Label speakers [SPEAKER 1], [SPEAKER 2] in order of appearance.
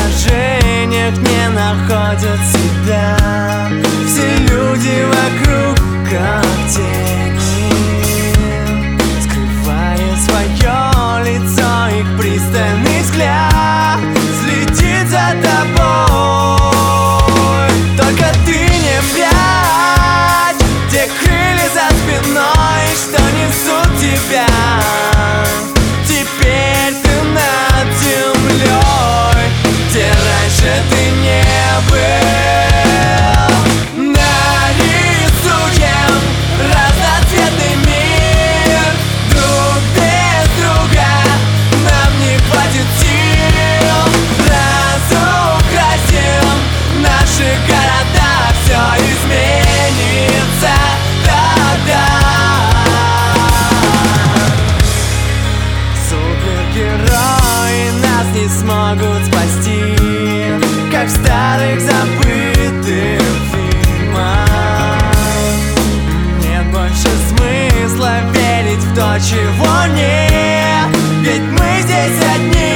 [SPEAKER 1] приложениях не находят себя. Все люди вокруг как тени, скрывая свое лицо, их пристальный взгляд следит за тобой. Только ты не прячь те крылья за спиной, что несут тебя. Теперь ты над землей, где раньше ты не был. Нарисуем разноцветный мир, друг без друга нам не хватит сил. Разукрасим наши города, все изменится тогда. Супергерои нас не смогут спасти, как в старых забытых фильмах. Нет больше смысла верить в то, чего нет, ведь мы здесь одни.